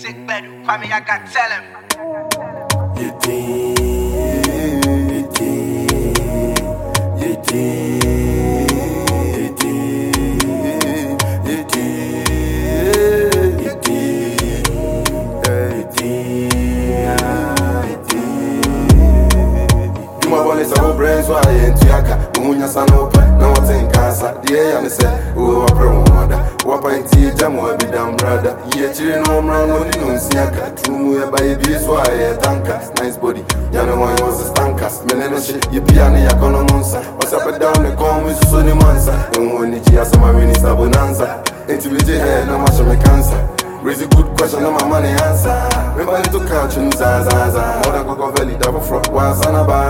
sick bed, Kwame, I got tell him. Brains why ain't yaka umunya sanopa na waten kasa die ya me say o apro moda wapa nti jamo bi dam brother ye chiri no mra no ni no nsiaka tumu e ba ye bi so aye tanka nice body ya no one was stankas me no shit ye bia ne yakono monsa what's up and down the come so ni mansa no ni ji asama minister bonanza enti we je he na ma me cancer. Raise a good question, no my money answer. Remember to couch and zaza. More than go valley double front was on a bar.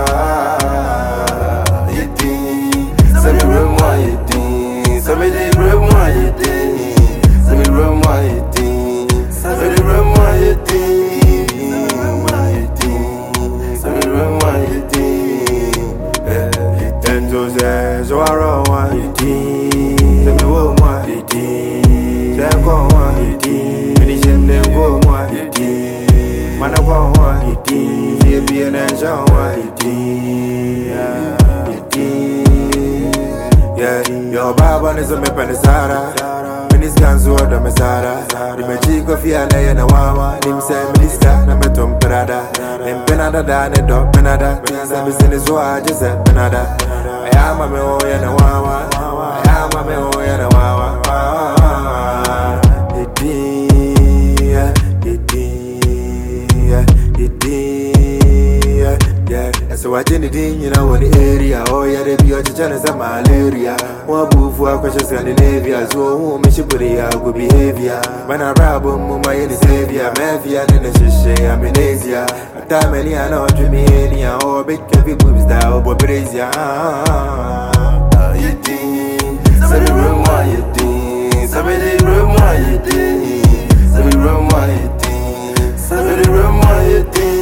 Send me room why you think. Send me the room why you think. Send me room why you think. Send me the room why you think. Send me room why you think. And Jose, so I run why you think. Send me room why you think. Send go why you think. Go moi mana go moi ye bien en Jean moi yeah your baba is a me pensara minis ganzo da mesara di me chico fia na na wawa nim se minister na me tom prada em penada da ne do penada se me sene zo a jese penada ayama me o ya na wawa ayama me o ya na wawa so I didn't you know in the area. Oh yeah, they be on the channel some malaria. One boo for a question Scandinavia. So who me should put it out good behavior. When I rap on my in the savior, mafia and the shisha, I'm in Asia. A time any I know to me any or big heavy boobs down, but Brazia. You think, send me room why you think, send me the room why you think, send me room why you think, send me the room why you think.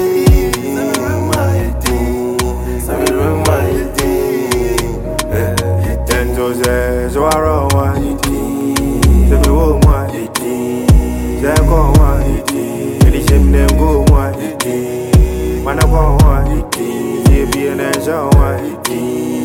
So I run one, tell me what one, Jack on one, any shame them go one, man I want one, be an angel one.